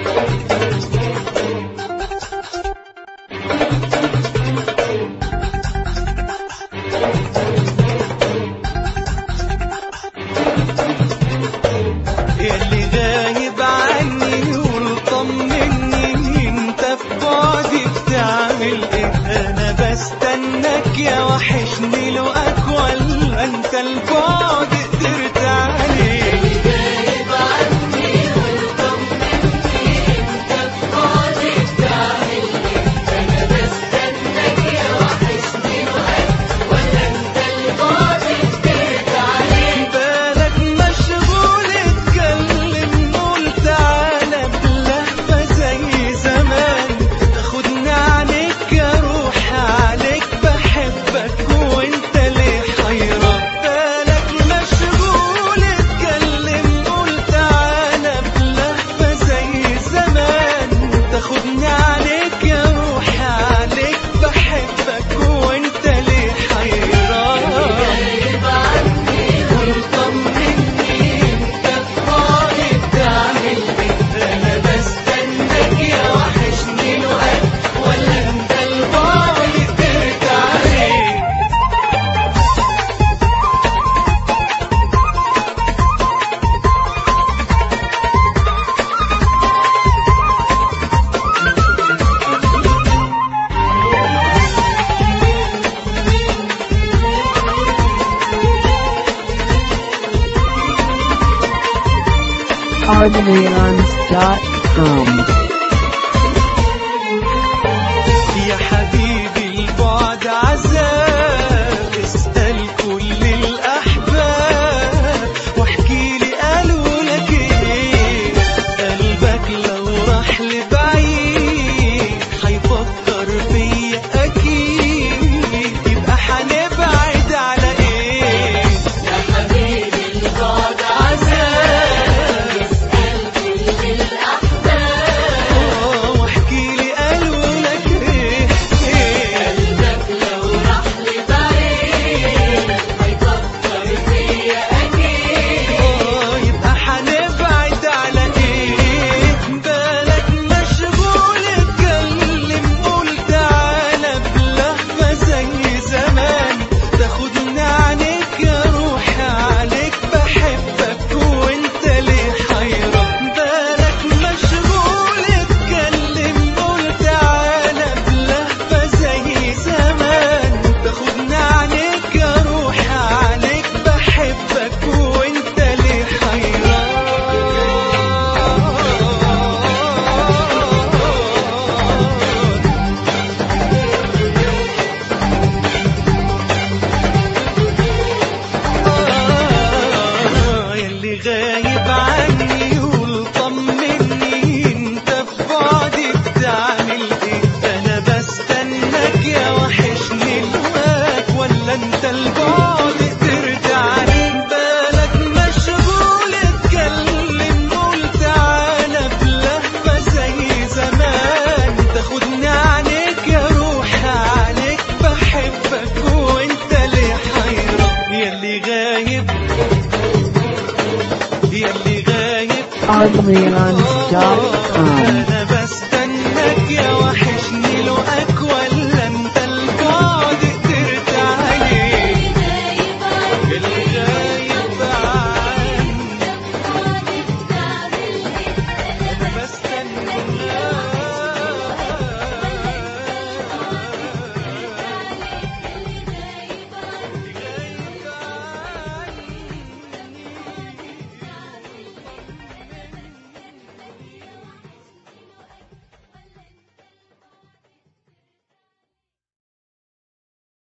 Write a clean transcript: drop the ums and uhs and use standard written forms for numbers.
ياللي غايب عني وطمني انت في بعدي بتعمل ايه؟ انا بستناك يا وحشني لقاك ولا انت البعد قدرت عليه؟ غايب عني وطمني انت في بعدي بتعمل ايه؟ انا بستناك يا وحشني لقاك ولا انت البعد قدرت عليه؟ بالك مشغول اتكلم قول تعالى بلهفة زي زمان، تاخدني عنك يا روح عليك بحبك وانت ليه حيران؟ بالك مشغول اتكلم قول تعالى بلهفة زي زمان، تاخدني عنك يا روح عليك بحبك وانت ليه حيران؟ غايب عني وطمني انت في بعدي بتعمل ايه؟ انا بستناك يا وحشني لقاك ولا انت البعد قدرت عليه؟ Ardenleons.com. يا حبيبي البعد عذاب، اسأل كل الأحباب واحكيلي قالوا لك ايه؟ قلبك لو راح لبعيد هيفكر فيا أكيد، يبقى هنبعد على ايه؟ يا حبيبي البعد عذاب، اسأل كل الأحباب واحكيلي قالوا لك ايه؟ قلبك لو راح لبعيد هيفكر فيا أكيد، يبقى هنبعد على ايه؟ بالك مشغول اتكلم قول تعالى بلهفة زي زمان، تاخدني عنك يا روحي عليك بحبك وانت ليه حيران؟ بالك مشغول اتكلم قول تعالى بلهفة زي زمان، تاخدني عنك يا روحي عليك بحبك وانت ليه حيران؟ ياللي غايب عني وطمني انت في بعدي بتعمل ايه؟ انا بستناك يا وحشني لقاك ولا انت البعد قدرت عليه؟ بالك مشغول اتكلم قول تعالى بلهفة زي زمان، تاخدني عنك يا روحي عليك بحبك وانت ليه حيران؟ ياللي غايب Ardenleons.com.